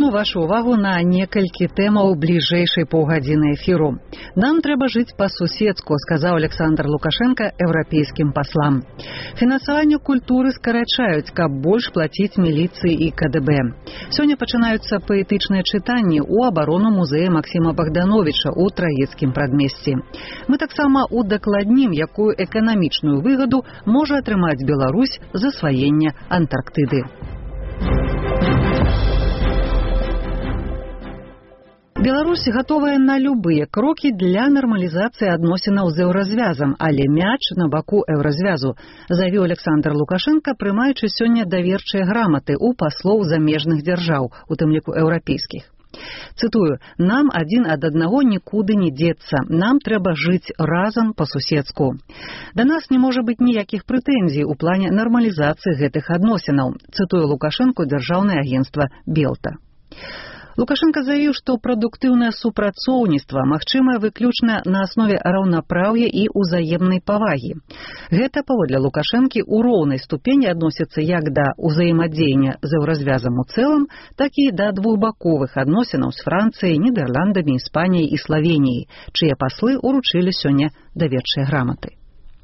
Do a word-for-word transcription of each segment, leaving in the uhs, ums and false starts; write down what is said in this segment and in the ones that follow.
Прыцягну вашу увагу на некалькі тэмаў бліжэйшай паўгадзіны эфіру. Нам трэба жыць па-суседску, сказаў Александр Лукашенко еўрапейскім паслам. Фінансаванне культуры скарачаюць, каб больш плаціць міліцыі і ка дэ бэ. Сёння пачынаюцца паэтычныя чытанні ў абарону музея Максіма Богдановича ў Траецкім прадмесці. Мы таксама удакладнім, якую эканамічную выгаду можа атрымаць Беларусь з асваення Антарктыды. Беларусь гатовая на любыя крокі для нармалізацыі адносінаў з еўразвязам, але мяч на баку еўразвязу, заявіў Александр Лукашенко, прымаючы сёння даверчыя граматы ў паслоў замежных дзяржаў, у тым ліку еўрапейскіх. Цытую: «Нам адзін ад аднаго нікуды не дзецца. Нам трэба жыць разам па-суседску. Да нас не можа быць ніякіх прэтэнзій у плане нармалізацыі гэтых адносінаў», цытую Лукашенко дзяржаўнае агенцтва «Белта». Лукашенко заявіў, што прадуктыўнае супрацоўніцтва магчымае выключна на аснове раўнапраўя і ўзаемнай павагі. Гэта, паводле Лукашэнкі, у роўнай ступені адносіцца як да ўзаемадзеяння з еўразвязам у цэлым, так і да двухбаковых адносінаў з Францыяй, Нідерландамі, Іспаніяй і Славеніяй, чые паслы ўручылі сёння даверчыя граматы.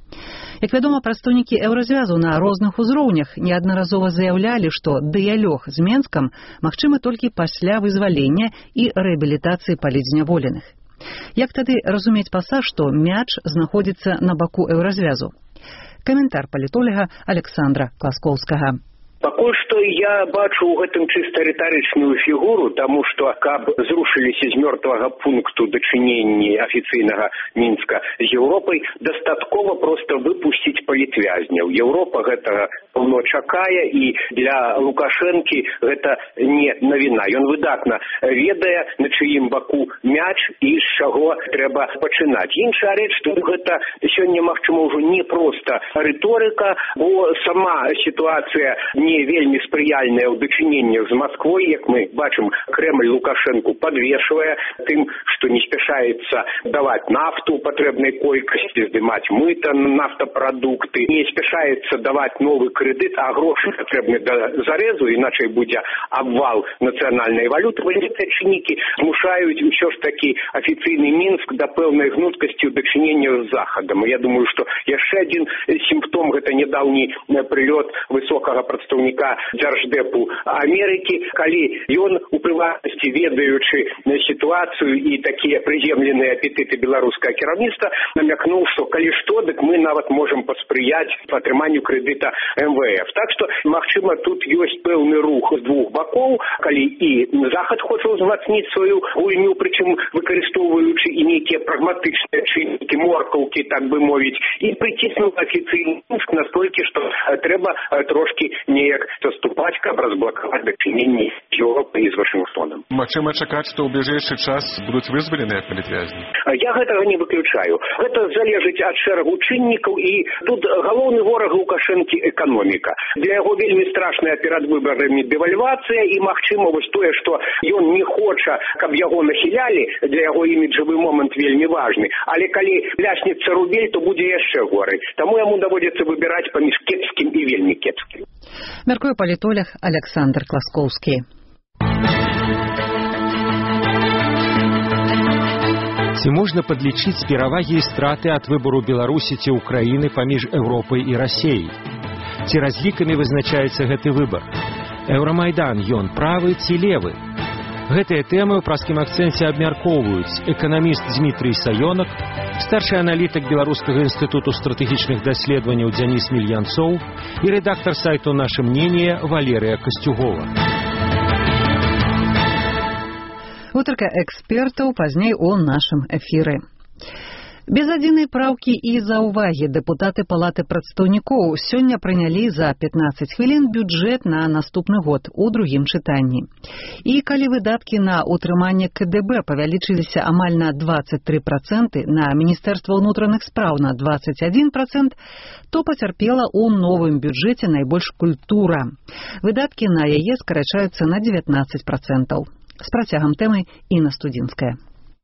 Як вядома, прадстаўнікі еўразвязу на розных узроўнях неаднаразова заяўлялі, што дыялог з Менскам магчымы толькі пасля вызвалення і рэабілітацыі палітзняволеных. Як тады разумець пасаж, што мяч знаходзіцца на баку еўразвязу? Каментар палітолага Александра Класкоўскага. Пакуль што я бачу ў гэтым чыста рытарычную фігуру, таму што каб зрушыліся з мёртвага пункту дачыненні афіцыйнага Мінска з Еўропай, дастаткова проста выпусціць палітвязняў. Еўропа гэтага пэўна чакае, і для Лукашэнкі гэта не навіна. Ён выдатна ведае, на чыім баку мяч і з чаго трэба пачынаць. Іншая рэч, што гэта сёння, магчыма, ўжо не проста рыторыка, бо сама сітуацыя не вельмі спрыяльная ў дачыненнях з Масквой. Як мы бачым, Крэмль Лукашэнку падвешвае тым, што не спяшаецца даваць нафту ў патрэбнай колькасці, здымаць мыта на нафтапрадукты, не спяшаецца даваць новы крэдыт, а грошы патрэбны да зарэзу, іначай будзе абвал нацыянальнай валюты. Гэтыя чыннікі змушаюць усё ж такі афіцыйны Мінск да пэўнай гнуткасці ў дачыненнях з Захадам. Я думаю, што яшчэ адзін сімптом — гэта нядаўні прылёт высокага прадстаўніка Дзярждэпу Амерыкі, калі ён, у прыватнасці ведаючы сітуацыю і такія прыземленыя апетыты беларускага кіраўніцтва, намякнуў, што калі што, дык мы нават можам паспрыяць атрыманню крэдыта эм вэ эф. Так што, магчыма, тут ёсць пэўны рух з двух бакоў, калі і Захад хоча ўзмацніць сваю гульню, прычым выкарыстоўваючы і нейкія прагматычныя чыннікі, моркаўкі, так бы мовіць, і прыціснуў афіцыйны Мінск настолькі, што трэба трошкі неяк заступаць, каб разблакаваць дачыненні з Еўропай і з Вашынгтонам. Магчыма чакаць, што ў бліжэйшы час будуць вызваленыя палітвязні? Я гэтага не выключаю. Гэта залежыць ад шэрагу чыннікаў, і тут галоўны вораг Лукашэнкі — эканоміка. Для яго вельмі страшная перад выбарамі дэвальвацыя, і магчыма вось тое, што ён не хоча, каб яго нахілялі, для яго іміджавы момант вельмі важны. Але калі ляснецца рубель, то будзе яшчэ горай. Таму яму даводзіцца выбіраць паміж кепскім і вельмі кепскім. Мяркуе палітолог Александр Класкоўскі. Ці можна падлічыць перавагі і страты ад выбару Беларусі ці Украіны паміж Еўропай і Расіяй? Ці разлікамі вызначаецца гэты выбар? Еўрамайдан, ён правы ці левы? Гэтыя тэмы ў праскім акцэнце абмяркоўваюць эканаміст Дмітрый Саёнак, старшы аналітык Беларускага інстытуту стратэгічных даследаванняў Дзяніс Мільянцоў і рэдактар сайту «Наше мнение» Валерыя Касцюгова. Гутарка экспертаў пазней у нашым эфіры. Без адзінай праўкі і заўвагі дэпутаты Палаты прадстаўнікоў сёння прынялі за пятнаццаць хвілін бюджэт на наступны год у другім чытанні. І калі выдаткі на ўтрыманне ка дэ бэ павялічыліся амаль на дваццаць тры працэнты, на Міністэрства ўнутраных спраў на дваццаць адзін працэнт, то пацярпела ў новым бюджэце найбольш культура. Выдаткі на яе скарачаюцца на дзевятнаццаць працэнтаў. З працягам тэмы Інна Студзінская.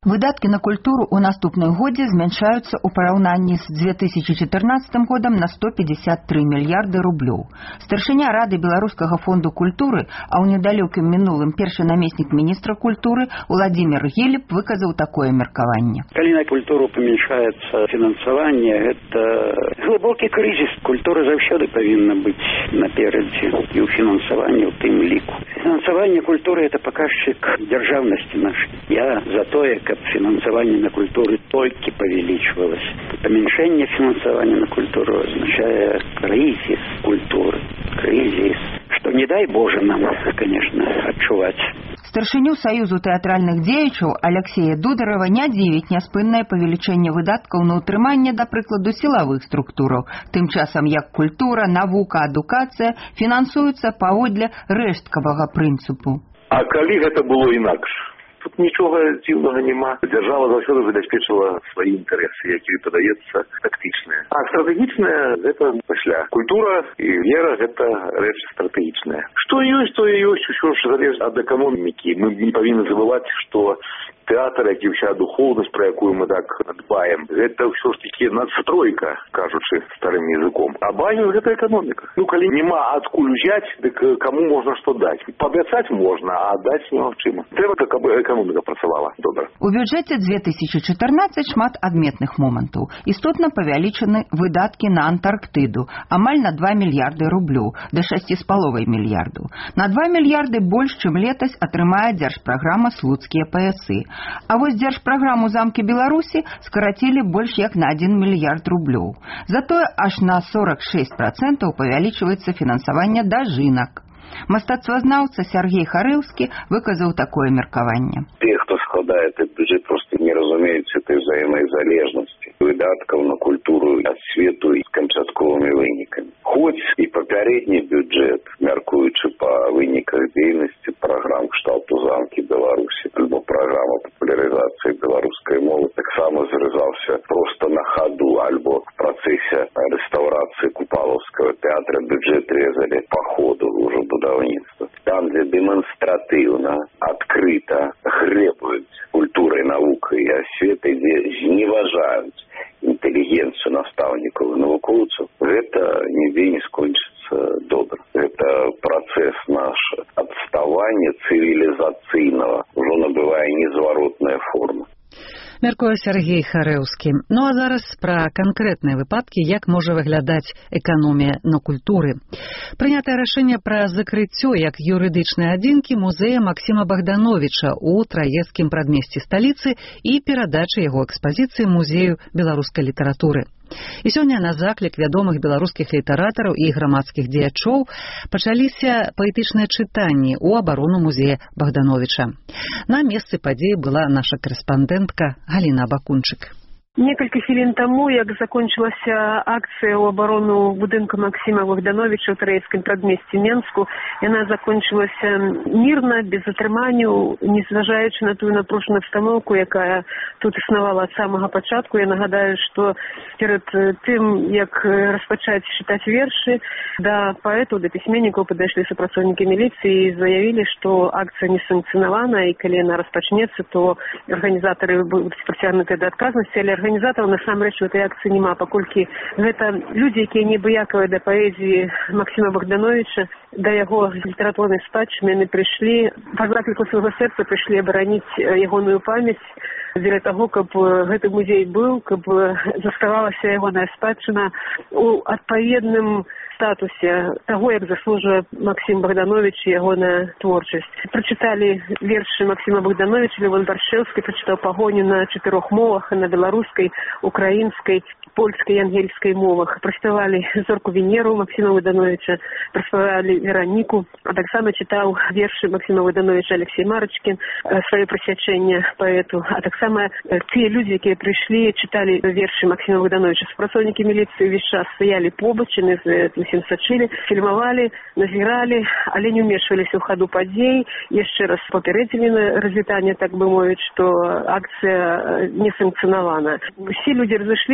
Выдаткі на культуру ў наступным годзе змяншаюцца ў параўнанні з две тысячи чатырнаццатым годам на сто пятьдесят три мільярды рублёў. Старшыня Рады Беларускага фонду культуры, а ў недалёкім мінулым першы намеснік міністра культуры Владимир Гелеб выказаў такое меркаванне. Калі на культуру памяншаецца фінансаванне, гэта глыбокі крызіс. Культура заўсёды павінна быць наперадзе і ў фінансаванні ў тым ліку. Фінансаванне культуры – это паказчык дзяржаўнасці нашай. Я за тое, каб фінансаванне на культуру толькі павялічвалася. Памяншэнне фінансавання на культуру означае крызіс культуры. Крызіс. Што не дай Боже нам, конечно, адчуваць. Старшыню Саюзу тэатральных дзеячаў Алексея Дударова не дзівіць няспыннае павелічэнне выдаткаў на ўтрыманне, да прыкладу, сілавых структураў, тым часам як культура, навука, адукацыя фінансуюцца паводле рэшткавага прынцыпу. А калі гэта было інакш? Тут нічога дзіўнага няма. Дзяржава заўсёды забяспечыла свае інтарэсы, якія падаецца тактычныя. А стратэгічныя – гэта пасля. Культура і вера – гэта рэч стратэгічная. Што ёсць, то і ёсць, усё ж залежыць ад эканомікі. Мы не павінны забываць, што тэатр, як і ўся духоўнасць, пра якую мы так дбаем, гэта ўсё ж такі надстройка, кажучы старым языком. А базіс – гэта эканоміка. Ну, калі няма адкуль узяць, дык каму можна што даць? Паабяцаць можна, а даць немагчыма. Трэба, каб эканоміка працавала добра. У бюджэце две тысячи чатырнаццаць шмат адметных момантаў. Істотна павялічаны выдаткі на Антарктыду, амаль на два мільярды рублёў, да шасці з паловай мільярдаў. На два мільярды больш, чым летась атрымае дзяржпраграма «Слуцкія паясы». А вось дзяржпраграму «Замкі Беларусі» скарацілі больш як на адзін мільярд рублёў. Затое аж на сорок шесть процентаў павялічваецца фінансаванне дажынак. Мастацтвазнаўца Сергей Харэўскі выказаў такое меркаванне. Те, хто складае этот бюджет, просто не разумеюць этой взаимной залежности выдаткаў на культуру ад свету з канчатковымі вынікамі. Хоць і папярэдні бюджет, мяркуючы па выніках дзейнасці праграм кшталту «Замкі Беларусі» альбо праграма папулярызацыі беларускай мовы, таксама зрэзаўся просто на хаду альбо в працэсе рэстаўрацыі Купалаўскага тэатра бюджет резалі па ходу ўжо будаўніцтва. Там, дзе дэманстратыўна, адкрыта грэбуюць культурай, навукай і асветай, дзе зневажаюць інтэлігенцыю настаўнікаў і навукоўцаў, гэта нідзе не скончыцца добра. Гэта працэс наш адставання цывілізацыйнага ўжо набывае незваротная форма. Мяркуе Сергей Харэўскі. Ну а зараз пра канкрэтныя выпадкі, як можа выглядаць эканомія на культуры. Прынятае рашэнне пра закрыццё як юрыдычнай адзінкі музея Максіма Богдановича ў Траецкім прадмесці сталіцы і перадачы яго экспазіцыі музею беларускай літаратуры. І сёння на заклік вядомых беларускіх літаратараў і грамадскіх дзеячоў пачаліся паэтычныя чытанні ў абарону музея Богдановича. На месцы падзеі была наша корэспандэнтка Галіна Бакунчык. Некалькі хвілін таму, як закончылася акцыя ў абарону будынка Максіма Богдановича ў Траецкім прадмесці Менску, яна закончылася мірна, без атрыманняў, незважаючы на тую напружаную абстаноўку, якая тут існавала ад самага пачатку. Я нагадаю, што перад тым, як распачаць чытаць вершы, да паэтаў, да пісьменнікаў падышлі супрацоўнікі міліцыі і заявілі, што акцыя не санкцыянавана, і калі яна распачнецца, то арганізатары будуць прыцягнутыя да адказнасці, але арганізатараў насамрэч у этой акцыі няма, паколькі гэта людзі, якія небыякавыя да паэзіі Максіма Богдановича, да яго літаратурнай спадчыны, яны прыйшлі, па закліку свайго сэрца прыйшлі абараніць ягоную памяць дзеля таго, каб гэты музей быў, каб заставалася ягоная спадчына у адпаведным статусе таго, як заслужвае Максім Богданович і ягоная творчасць. Прачыталі вершы Максіма Богдановича, Левон Баршэўскі прачытаў «Пагоню» на чатырох мовах, на беларускай, украінскай, польскай і ангельскай мовах. Праспявалі «Зорку Венеру» Максіма Богдановича, праспявалі «Вераніку», а таксама чытаў вершы Максіма Богдановича Алексей Марачкін, сваё прысвячэнне паэту, а таксама тыя людзі, якія прыйшлі, чыталі вершы Максіма Богдановича. Супрацоўнікі міліцыі ўвесь час стаялі побач, яны усім сачылі, фільмавалі, назіралі, але не ўмешваліся ў хаду падзей. Яшчэ раз папярэдзілі на развітанне, так бы мовіць, што акцыя не санкцыянавана. Усе людзі разышліся,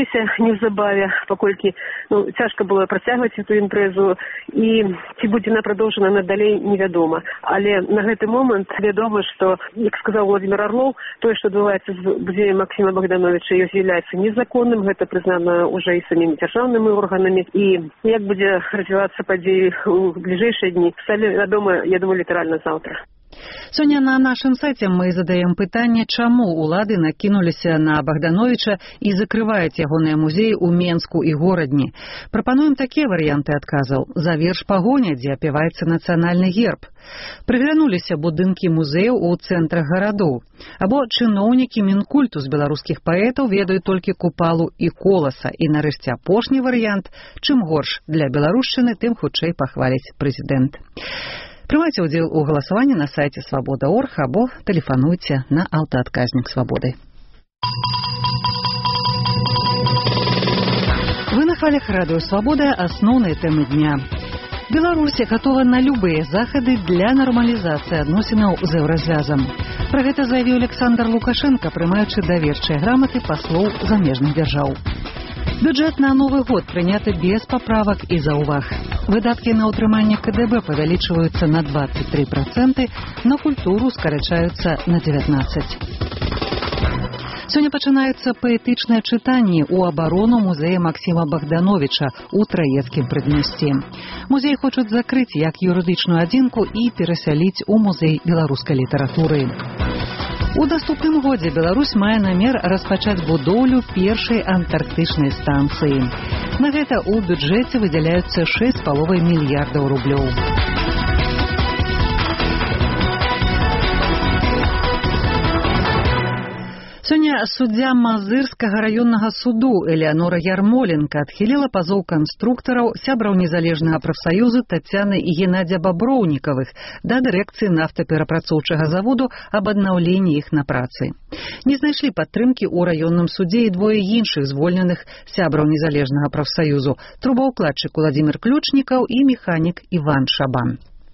неўзабаве, паколькі ну, цяжка было працягваць эту імпрэзу, і ці будзе яна прадоўжана надалей, невядома. Але на гэты момант вядома, што, як сказаў Владимир Орлов, тое, што адбываецца з музеем Максима Богдановича, з'яўляецца незаконным, гэта прызнана ўжо і самімі дзяржаўнымі органамі, і як будзе развівацца падзеі ў бліжэйшыя дні, стане вядома, я думаю, літаральна заўтра. Сёння на нашым сайце мы задаем пытанне, чаму улады накінуліся на Богдановича і закрываюць ягоныя музеі ў Менску і горадні. Прапануем такія варыянты адказаў. За верш «Пагоня», дзе апяваецца нацыянальны герб. Прыглянуліся будынкі музеяў у цэнтрах гарадоў. Або чыноўнікі Мінкульту з беларускіх паэтаў ведаюць толькі Купалу і Коласа. І нарэшце апошні варыянт. Чым горш для беларушчыны, тым хутчэй пахваліць прэзідэнт. Прымайце ўдзел у галасаванні на сайце свабода точка орг або тэлефануйце на аўтаадказнік свабоды. Вы на хвалях радыё «Свабода» асноўныя тэмы дня. Беларусь гатова на любыя захады для нармалізацыі адносінаў з еўразвязам. Пра гэта заявіў Александр Лукашенко, прымаючы даверчыя граматы паслоў замежных дзяржаў. Бюджэт на новы год прыняты без паправак і заўваг. Выдаткі на ўтрыманне ка дэ бэ павялічваюцца на двадцать три процента, на культуру скарачаюцца на девятнадцать. Сёння пачынаюцца паэтычныя чытанні ў абарону музея Максима Богдановича ў Траецкім Прыднесці. Музей хочуць закрыць як юрыдычную адзінку і перасяліць у музей беларускай літаратуры. У наступным годзе Беларусь мае намер распачаць будоўлю першай антарктычнай станцыі. На гэта ў бюджэце выдзяляюцца шэсць з паловай мільярдаў рублёў. Сёння суддзя Мазырскага раённага суду Элеанора Ярмоленко адхіліла пазоў канструктараў, сябраў незалежнага прафсаюзу Тацяны і Геннадзя Баброўнікавых да дырэкцыі нафтаперапрацоўчага заводу аб аднаўленні іх на працы. Не знайшлі падтрымкі ў раённым судзе і двое іншых звольненых сябраў незалежнага прафсаюзу – трубаўкладчык Владзімір Ключнікаў і механік Іван Шабан.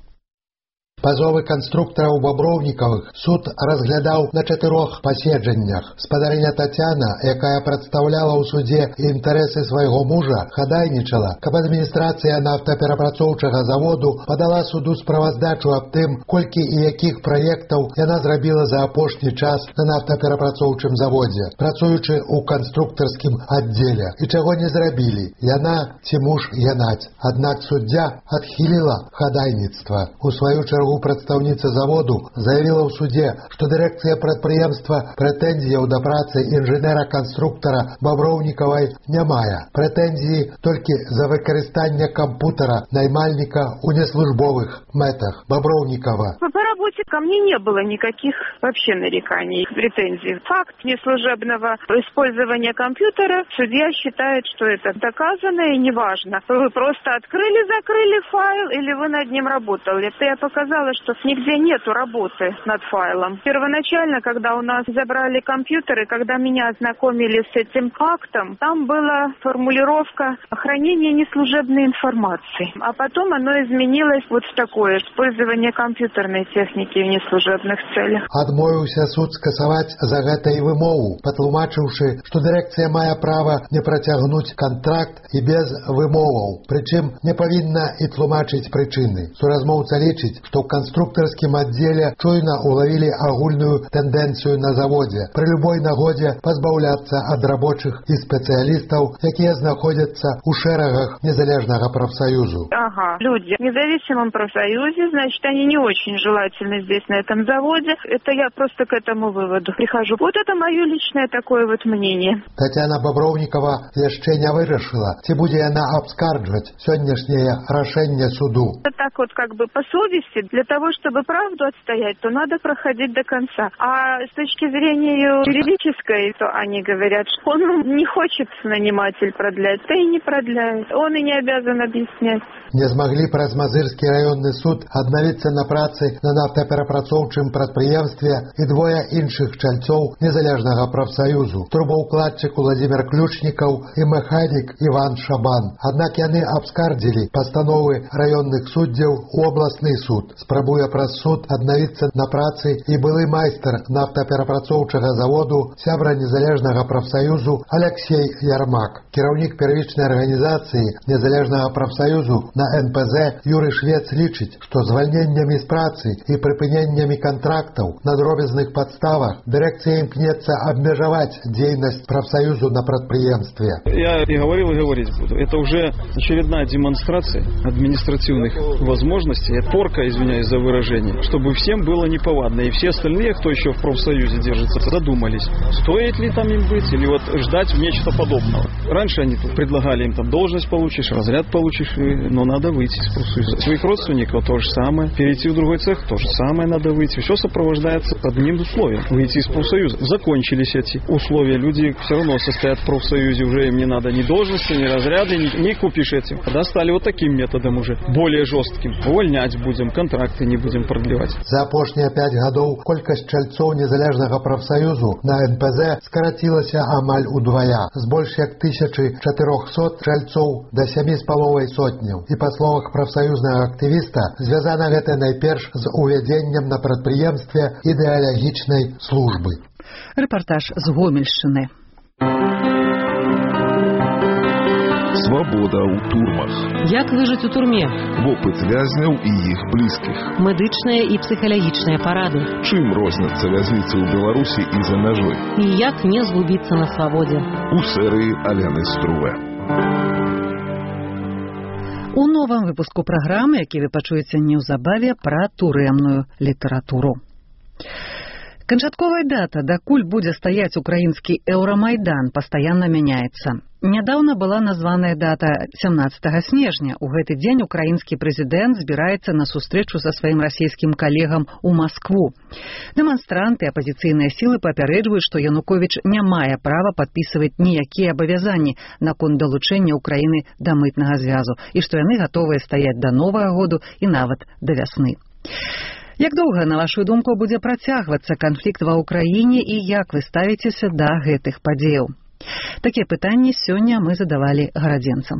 Пазовы канструктараў Баброўнікавых суд разглядаў на чатырох паседжаннях. Спадарыня Тацяна, якая прадстаўляла ў судзе інтарэсы свайго мужа, хадайнічала, каб адміністрацыя нафтаперапрацоўчага заводу падала суду справаздачу аб тым, колькі і якіх праектаў яна зрабіла за апошні час на нафтаперапрацоўчым заводзе, працуючы ў канструктарскім аддзеле. І чаго не зрабілі яна ці муж Янаць. Аднак суддзя адхіліла хадайніцтва. У сваю чаргу прадстаўніца заводу заявіла ў суде, што дырэкцыя прадпрыемства прэтэнзіяў да працы інжынера-канструктара Баброўнікавай не мае. Прэтэнзіі толькі за выкарыстанне кампутера наймальніка ў неслужбовых мэтах. Баброўнікава. По работе ко мне не было никаких вообще нареканий, претензий. Факт неслужебного использования компьютера судья считает, что это доказано и неважно. Вы просто открыли-закрыли файл или вы над ним работали. Это я показала, что нигде нету работы над файлом. Первоначально, когда у нас забрали компьютеры, когда меня ознакомили с этим актом, там была формулировка хранения неслужебной информации. А потом оно изменилось вот в такое использование компьютерной техники в неслужебных целях. Адмовіўся суд скасаваць за гэта і вымову, патлумачыўшы, што дырэкцыя мае права не працягнуць кантракт і без вымоваў, прычым не павінна і тлумачыць прычыны. Суразмоўца лічыць, што ў канструктарскім аддзеле чуйна улавілі агульную тэндэнцыю на заводзе пры любой нагодзе пазбаўляцца ад рабочых і спецыялістаў, якія знаходзяцца ў шэрагах незалежнага прафсаюзу. Ага, люди в независимом профсоюзе, значит, они не очень желательны здесь, на этом заводе. Это я просто к этому выводу прихожу. Вот это мое личное такое вот мнение. Тацяна Баброўнікава яшчэ не вырашыла, ці будзе яна абскарджваць сённяшняе рашэнне суду. Так вот как бы по совести, для того, чтобы правду отстоять, то надо проходить до конца. А с точки зрения юридической, то они говорят, что он не хочет наниматель продлять, да и не продляет. Он и не обязан объяснять. не змаглі праз Мазырскі раённы суд аднавіцца на працы на нафтаперапрацоўчым прадпрыемстве і двое іншых чальцоў незалежнага прафсаюзу, трубаўкладчык Уладзімир Ключнікаў і механік Іван Шабан. Аднак яны абскардзілі пастановы раённых суддзяў у абласны суд. Спрабуе праз суд аднавіцца на працы і былы майстар нафтаперапрацоўчага заводу, сябра незалежнага прафсаюзу Алексей Ярмак. Кіраўнік первічнай арганізацыі незалежнага прафсаюзу на эн пэ зэ Юрый Швец лічыць, што звальненнямі з працы і прыпыненнямі кантрактаў на дробязных падставах дырэкцыя імкнецца абмежаваць дзейнасць прафсаюзу на прадпрыемстве. Я и говорил, и говорить буду. Это уже очередная демонстрация административных возможностей, порка, извиняюсь за выражение, чтобы всем было неповадно. И все остальные, кто еще в профсоюзе держится, задумались, стоит ли там им быть или вот ждать нечто подобного. Раньше они тут предлагали им там должность получишь, разряд получишь, но надо выйти из профсоюза. Своих родственников то же самое. Перейти в другой цех то же самое надо выйти. Все сопровождается одним условием. Выйти из профсоюза. Закончились эти условия. Люди все равно состоят в профсоюзе. Уже им не надо ни должности, ни разряды, ни, ни купишь этим. Тогда стали вот таким методом уже. Более жестким. Увольнять будем, контракты не будем продлевать. За апошнія пять гадоў колькасць чальцоў незалежнага прафсаюзу на эн пэ зэ скарацілася амаль удвая. З больш як тысячы чатырохсот чальцоў да сямі з паловай сотняў. І па словах прафсаюзнага актывіста, звязана гэта найперш з увядзеннем на прадпрыемстве ідэалагічнай службы. Рэпартаж з Гомельшчыны. Свабода ў турмах. Як выжыць у турме? Вопыт вязняў і іх блізкіх. Медычныя і псіхалагічныя парады. Чым розняцца вязніцы ў Беларусі і за мяжой? І як не згубіцца на свабодзе? У серыі Алены Струве. У новым выпуску праграмы, які вы пачуеце неўзабаве, пра турэмную літаратуру. Канчатковая дата, дакуль будзе стаяць украінскі Еўрамайдан, пастаянна мяняецца. Нядаўна была названая дата сямнаццатага снежня. У гэты дзень украінскі прэзідэнт збіраецца на сустрэчу са сваім расійскім калегам у Маскву. Дэманстранты, апазіцыйныя сілы папярэджваюць, што Януковіч не мае права падпісваць ніякія абавязанні наконт далучэння Украіны да мытнага звязу і што яны гатовыя стаяць да Новага году і нават да вясны. Як доўга, на вашу думку, будзе працягвацца канфлікт ва ўкраіне і як вы ставіцеся да гэтых падзеяў? Такія пытанні сёння мы задавалі гарадзенцам.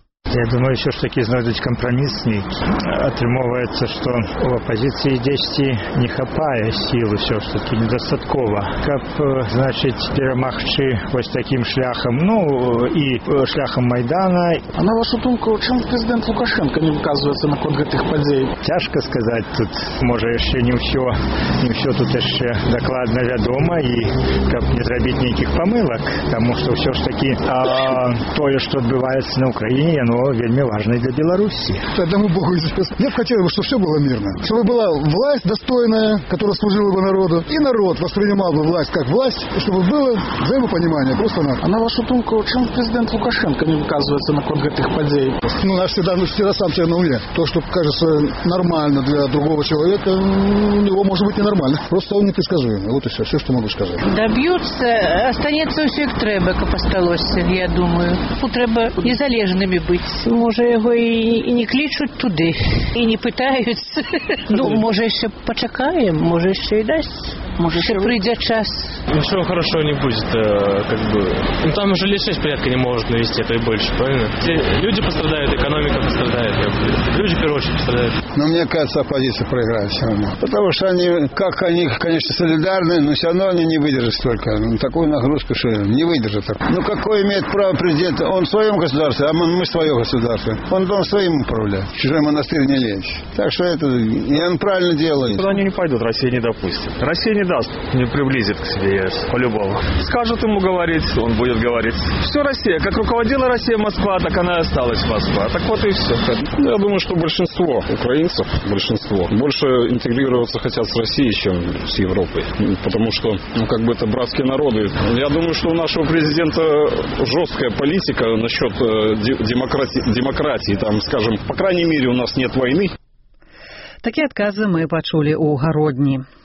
Я думаю, що ж таки знайдуть компроміс нейкі. Атрымоўваецца, што у апозіцыі дзесьці не хапае сілы, все ж таки недастаткова. Каб, значыць, перамагчы вось таким шляхам, ну, і шляхам Майдана. А на вашу думку, чым прэзідэнт Лукашенко не выказваецца наконт гэтых падзей? Цяжка сказаць тут, можа, яшчэ не ўсё, не ўсё тут яшчэ дакладна вядома, і каб не зрабіць нейкіх памылак, таму што ўсё ж таки а, тое, што адбываецца на Украіне, яно вельми важно для Беларуси. Одному Богу известно. Я бы хотел, чтобы все было мирно. Чтобы была власть достойная, которая служила бы народу, и народ воспринимал бы власть как власть, и чтобы было взаимопонимание. Просто надо. А на вашу думку, чим президент Лукашенко не выказывается наконт этих подей? Ну, наш всегда, ну, всегда сам себе на уме. То, что кажется нормально для другого человека, у него может быть ненормально. Просто он непредсказуемый. Вот и все. Все, что могу сказать. Добьются, останется все как треба, как осталось, я думаю. Тут треба незалежными быть. Може, його і, і не кличуть туди, і не питаються. Ну, може, ще почекаємо, може, ще й дасть. Может, еще придет час. Ничего хорошего не будет, как бы. Ну, там уже личность порядка не может навести, это и больше, правильно? Люди пострадают, экономика пострадает, люди, в первую очередь, пострадают. Но мне кажется, оппозиция проиграет все равно. Потому что они, как они, конечно, солидарны, но все равно они не выдержат столько. Такую нагрузку, что не выдержат. Ну, какое имеет право президент? Он в своем государстве, а мы в свое государство. Он должен своим управлять. В чужой монастырь не лезть. Так что это, и он правильно делает. Куда они не пойдут, Россия не допустит. Россия не даст, не приблизит к себе, по-любому. Скажут ему говорить, он будет говорить. Все Россия, как руководила Россия Москва, так она и осталась Москва. Так вот и все. Я думаю, что большинство украинцев, большинство, больше интегрироваться хотят с Россией, чем с Европой. Потому что, ну, как бы это братские народы. Я думаю, что у нашего президента жесткая политика насчет демократии, демократии. Там, скажем, по крайней мере, у нас нет войны. Такие отказы мы почули у Гародни.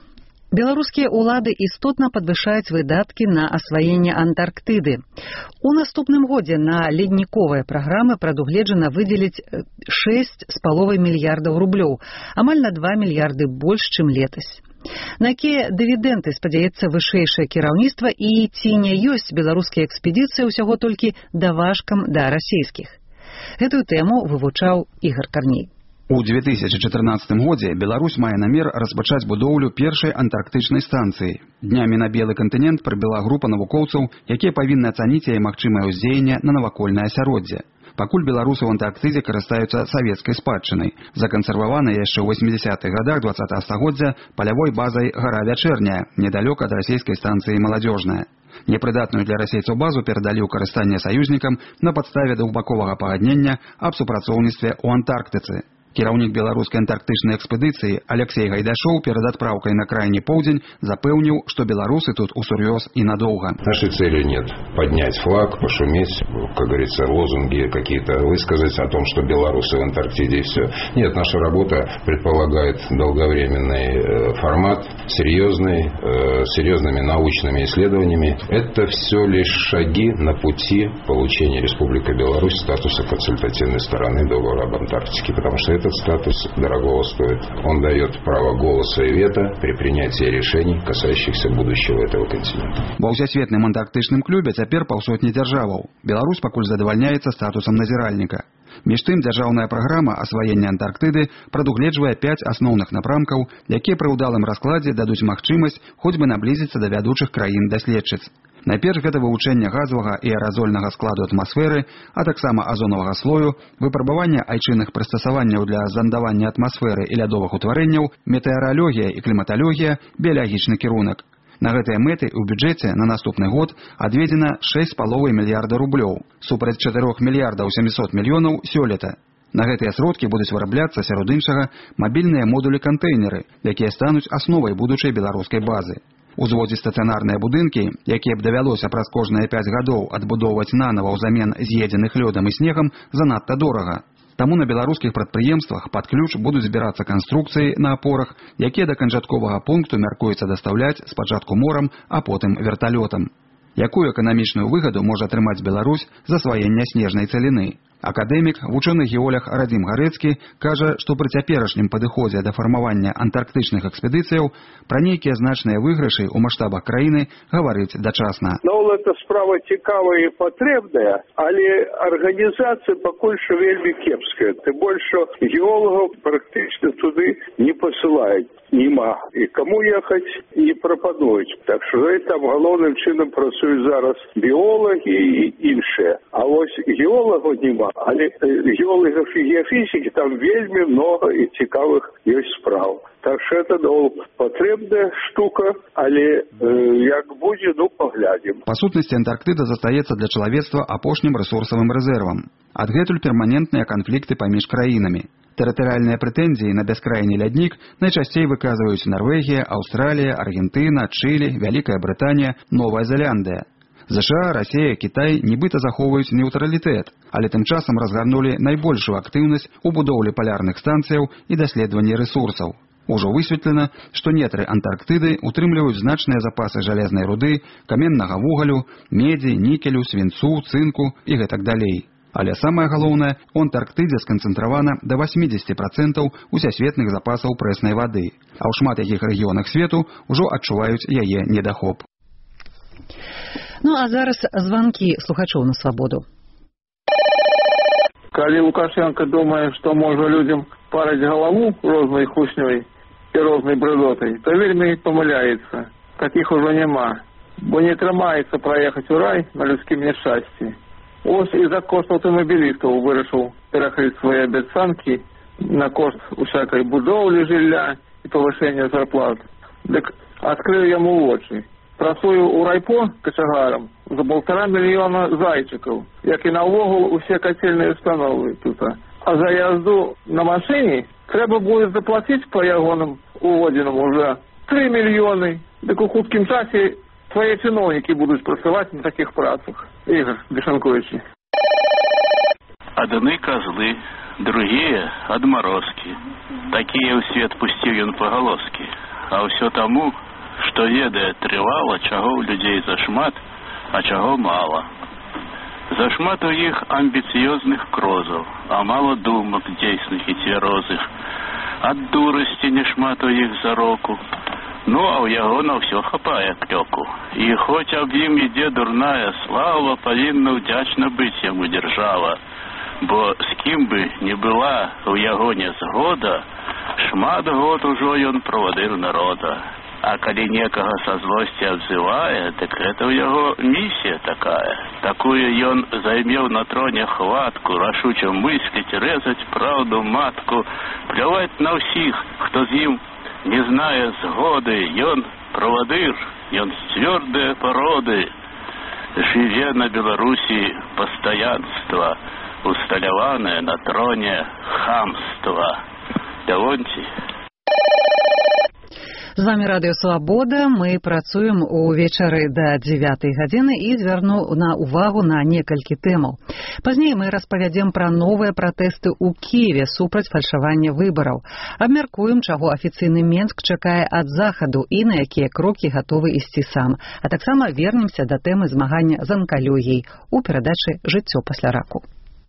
Беларускія ўлады істотна падвышаюць выдаткі на асваенне Антарктыды. У наступным годзе на ледніковыя праграмы прадугледжана выдзеліць шэсць з паловай мільярдаў рублёў, амаль на два мільярды больш, чым летась. На якія дывідэнды спадзяецца вышэйшае кіраўніцтва і ці не ёсць беларускія экспедыцыі ўсяго толькі даважкам да расійскіх? Гэтую тэму вывучаў Ігор Карней. У две тысячи чатырнаццатым годзе Беларусь мае намер распачаць будоўлю першай антарктычнай станцыі. Днямі на белы кантынент прыбыла група навукоўцаў, якія павінны ацаніць яе магчымае ўздзеянне на навакольнае асяроддзе. Пакуль беларусы ў Антарктыдзе карыстаюцца савецкай спадчынай, закансерваванай яшчэ ў восьмідзясятых гадах дваццатага стагоддзя палявой базай гара Вячэрняя, недалёка ад расійскай станцыі Маладзёжная. Непрыдатную для расейцаў базу перадалі ў карыстанне саюзнікам на падставе двухбаковага пагаднення аб супрацоўніцтве ў Антарктыцы. Кіраўнік беларускай антарктычнай экспедыцыі Алексей Гайдашоў перад адпраўкай на крайні поўдзень запэўніў, што беларусы тут усур'ёз и надолго. Нашей цели нет поднять флаг, пошуметь, как говорится, лозунги какие-то высказать о том, что белорусы в Антарктиде и все. Нет, наша работа предполагает долговременный формат, серьезный, с серьезными научными исследованиями. Это все лишь шаги на пути получения Республики Беларусь статуса консультативной стороны договора об Антарктике, потому что это Этот статус дорогого стоит. Он дает право голоса и вето при принятии решений, касающихся будущего этого континента. Ва ўсясветным антарктычным клубе цяпер паўсотні дзяржаваў. Беларусь пакуль задавальняецца статусам назіральніка. Між тым, дзяржаўная праграма асваення Антарктыды прадугледжвае пяць асноўных напрамкаў, якія пры ўдалым раскладзе дадуць магчымасць хоць бы наблізіцца да вядучых краін даследчыц. Найперш гэта вывучэнне газавага і аэразольнага складу атмасферы, а таксама азонавага слою, выпрабаванне айчынных прыстасаванняў для зандавання атмасферы і лядовых утварэнняў, метэаралогія і кліматалогія, біялагічны кірунак. На гэтыя мэты ў бюджэце на наступны год адведзена шэсць з паловай мільярда рублёў, супраць чатырох мільярдаў сямісот мільёнаў сёлета. На гэтыя сродкі будуць вырабляцца, сярод іншага, мабільныя модулі-кантэйнеры, якія стануць асновай будучай беларускай базы. Узводзіць стацыянарныя будынкі, якія б давялося праз кожныя пяць гадоў адбудоўваць нанава ўзамен з'едзеных лёдам і снегам, занадта дорага. Таму на беларускіх прадпрыемствах пад ключ будуць збірацца канструкцыі на апорах, якія да канчатковага пункту мяркуецца дастаўляць спачатку морам, а потым верталётам. Якую эканамічную выгаду можа атрымаць Беларусь з асваення снежнай цаліны? Акадэмік, вучоны геолог Радзім Гарэцкі кажа, што пры цяперашнім падыходзе да фармавання антарктычных экспедыцыяў пра нейкія значныя выйгрышы ў маштабах краіны гаварыць дачасна. Ну, гэта справа цікавая і патрэбная, але арганізацыя пакуль што вельмі кепская. Тым больш, што геолагаў практычна туды не пасылаюць. Нема. І каму ехаць не прапануюць. Так што там галоўным чынам працуюць зараз біолагі і іншыя. А вось геолагаў нема. Але геолагов і геофізікі там вельмі много і цікавых ёсць справ. Так што это, ну, патрэбная штука, але э, як будзе, ну, паглядзім. Па сутнасці, Антарктыда застаецца для чалавецтва апошнім рэсурсавым рэзервам. Адгэтуль перманентныя канфлікты паміж краінамі. Тэрытарыяльныя прэтэнзіі на бяскрайні ляднік найчасцей выказваюць Нарвегія, Аўстралія, Аргентына, Чылі, Вялікая Брытанія, Новая Зеландыя. ЗША, Расія, Кітай нібыта захоўваюць нейтралітэт, але тым часам разгарнулі найбольшую актыўнасць у будоўлі палярных станцыяў і даследаванні рэсурсаў. Ужо высветлена, што нетры Антарктыды утрымліваюць значныя запасы жалезнай руды, каменнага вугалю, медзі, нікелю, свінцу, цынку і гэтак далей. Але самае галоўнае, у Антарктыдзе сканцэнтравана да восьмідзесяці працэнтаў усясветных запасаў прэснай вады, а ў шмат якіх рэгіёнах свету ўжо адчуваюць яе недахоп. Ну а зараз званкі слухачоў на свабоду. Калі Лукашенко думае, што можа людзям парыць галаву рознай хуснёй і рознай брыдотай, то вельмі памыляецца. Такіх ужо няма, бо не трымаецца праехаць у рай на людскім няшчасці. Ось і за кошт аўтамабілістаў вырашыў перакрыць свае абяцанкі на кошт усякай будоўлі жылля і павышэння зарплат. Дык адкрыў яму вочы. Працую ў райпо качагарам за полтора мільёна зайчыкаў, як і наогул усе кацельныя установы тут. А за язду на машыне трэба будзе заплаціць па ягоным уводзеным уже тры мільёны. Дык у хуткім часе твои чиновники будут працаваць на таких працах. Игорь Дешанкович. Одни козлы, другие отморозки. Такие в свет пустил он поголоски. А все тому што ведае трывала, чаго ў людзей зашмат, а чаго мала. Зашмат у іх амбіцыёзных крозаў, а мала думак дзейсных і цвярозых. Ад дурасці няшмат у іх зароку. Ну, а ў яго на ўсё хапае клёку. І хоць аб ім ідзе дурная слава, павінна ўдзячна быць яму дзяржава. Бо з кім бы не была ў яго нязгода, шмат год ужо ён правадыр народа. А калі некага са злосці абзывае, дык гэта ў яго місія такая. Такую ён займеў на троне хватку, рашуча мысліць, рэзаць праўду матку, пляваць на ўсіх, хто з ім не знае згоды. Ён правадыр, ён з цвёрдыя пароды. Жыве на Беларусі пастаянства, усталяванае на троне хамства. Лявонцій. З вами Радыё Свабода. Мы працуем увечары да дзевятай гадзіны і звярну на увагу на некалькі тэмаў. Пазней мы распавядзем пра новыя пратэсты ў Кіеве супраць фальшавання выбараў. Абмяркуем, чаго афіцыйны Менск чакае ад захаду і на якія крокі гатовы ісці сам. А таксама вернемся да тэмы змагання з анкалогіяй у перадачы «Жыццё пасля раку».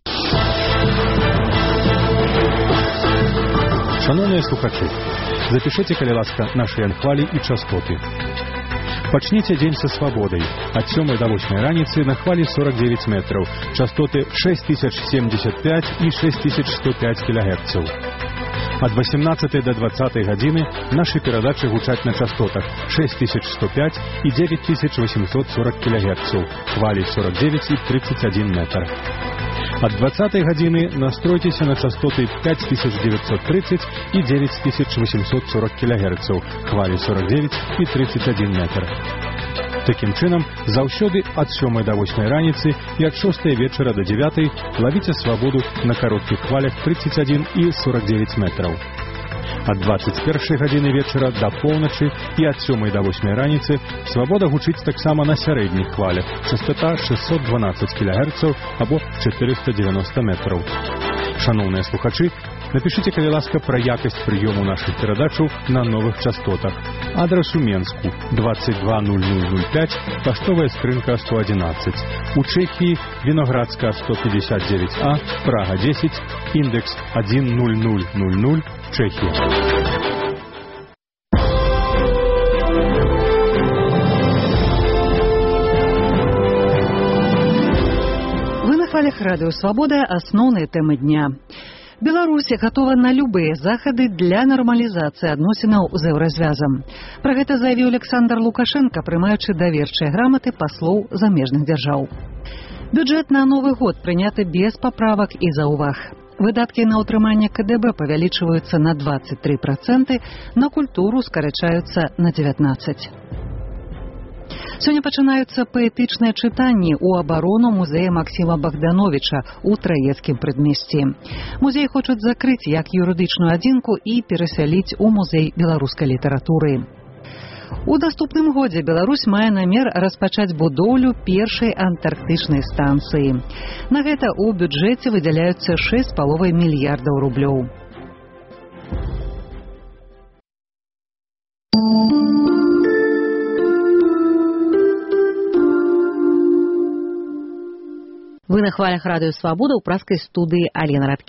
Шановныя слухачы, запішыце, калі ласка, нашы хвалі і частоты. Пачніце дзень са свабодай. Ад сёмай да восьмай раніцы на хвалі сорок девять метраў, частоты шесть тысяч семьдесят пять і шесть тысяч сто пять кілогерцаў. Ад восемнадцатай да двадцатай гадзіны нашы перадачы гучаць на частотах шесть тысяч сто пять і девять тысяч восемьсот сорок кілогерцаў, хвалі сорок девять і тридцать один метр. Ад двадцатай гадзіны настройцеся на частоты пять тысяч девятьсот тридцать і девять тысяч восемьсот сорок кілогерцаў, хвалі сорок девять і тридцать один метр. Такім чынам, заўсёды ад сёмай да восьмай раніцы і ад шостай вечара да дзевятай лавіце свабоду на кароткіх хвалях тридцать один і сорок девять метраў. Ад двадцать першай гадзіны вечара да поўначы і ад сёмай да восьмай раніцы свабода гучыць таксама на сярэдніх хвалях, частота шестьсот двенадцать кілогерцаў або четыреста девяносто метраў. Шановныя слухачы, напішыце, калі ласка, пра якасць прыёму нашых перадачаў на новых частотах. Адрас у Менску двадцать два ноль ноль ноль пять, паштовая скрынка сто одиннадцать. У Чэхіі Віноградская сто пятьдесят девять А, Прага десять, індекс один ноль ноль ноль ноль, Чехия. Вы на хвалях Радыё Свабода. Асноўныя тэмы дня. Беларусь гатова на любыя захады для нармалізацыі адносінаў з еўразвязам. Пра гэта заявіў Александр Лукашенко, прымаючы даверчыя граматы паслоў замежных дзяржаў. Бюджэт на новы год прыняты без паправак і заўваг. Выдаткі на ўтрыманне ка дэ бэ павялічваюцца на двадцать три проценты, на культуру скарачаюцца на девятнадцать. Сёння пачынаюцца паэтычныя чытанні ў абарону музея Максіма Богдановича ў Траецкім прадмесці. Музей хочуць закрыць як юрыдычную адзінку і перасяліць у музей беларускай літаратуры. У наступным годзе Беларусь мае намер распачаць будоўлю першай антарктычнай станцыі. На гэта ў бюджэце выдзяляюцца шесть з паловай мільярдаў рублёў. Вы на хвалях Радыё Свабода ў праскай студыі Алена Радкевич.